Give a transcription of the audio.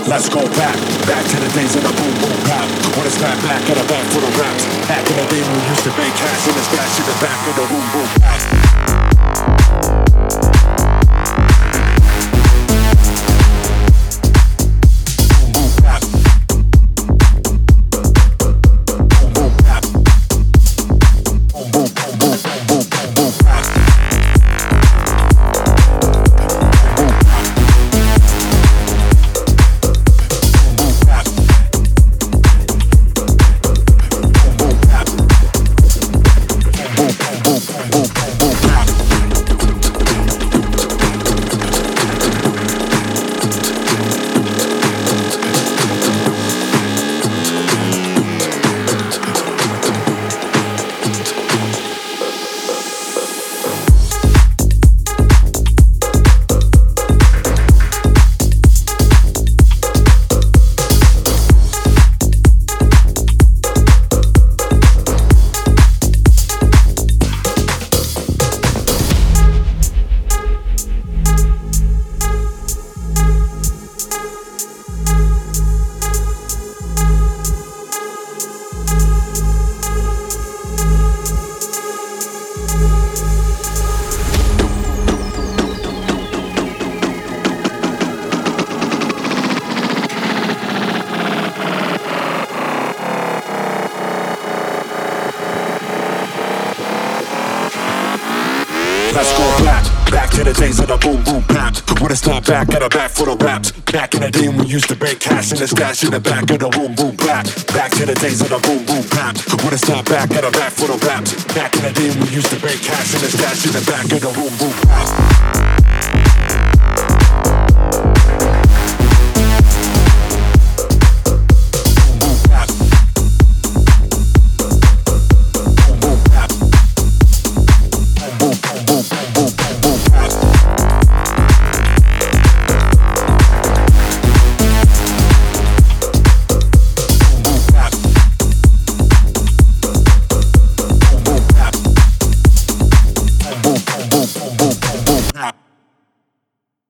Let's go back to the days of the boom boom bap. When it's back at a back for the raps. Back in the day when we used to make cash in the stash in the back of the boom boom bap. Let's go back to the days of the boom boom bap. When it's not back at a back for the raps. Back in the day when we used to make cash in the stash in the back of the boom boom bap. Back to the days of the boom boom bap. When it's not back at a back for the raps. Back in the day when we used to make cash in the stash in the back of the boom boom bap.